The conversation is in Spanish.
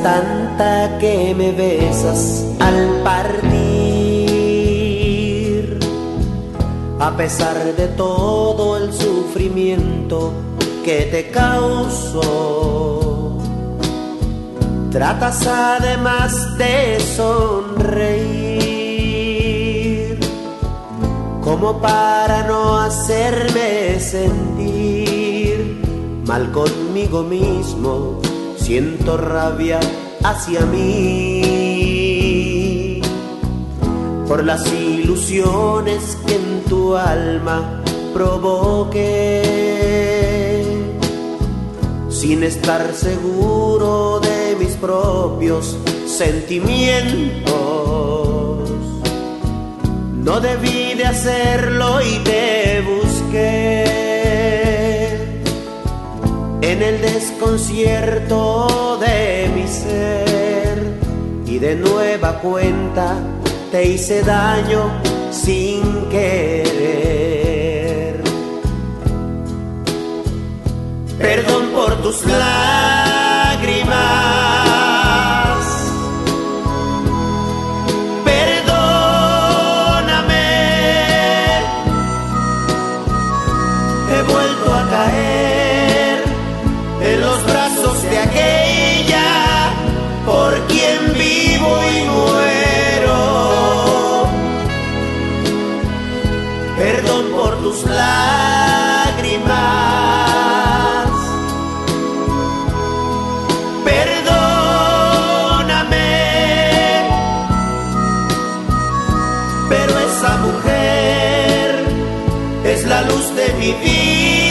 tanta que me besas al partir, a pesar de todo el sufrimiento que te causo. Tratas además de sonreír, como para no hacerme sentir mal conmigo mismo. Siento rabia hacia mí por las ilusiones que en tu alma provoqué, sin estar seguro de mis propios sentimientos. No debí de hacerlo y te busqué en el desconcierto de mi ser, y de nueva cuenta te hice daño sin querer. Perdón por tus lágrimas, perdóname, he vuelto a caer en los brazos de aquella por quien vivo y muero. Perdón por tus lágrimas, perdóname, pero esa mujer es la luz de mi vida.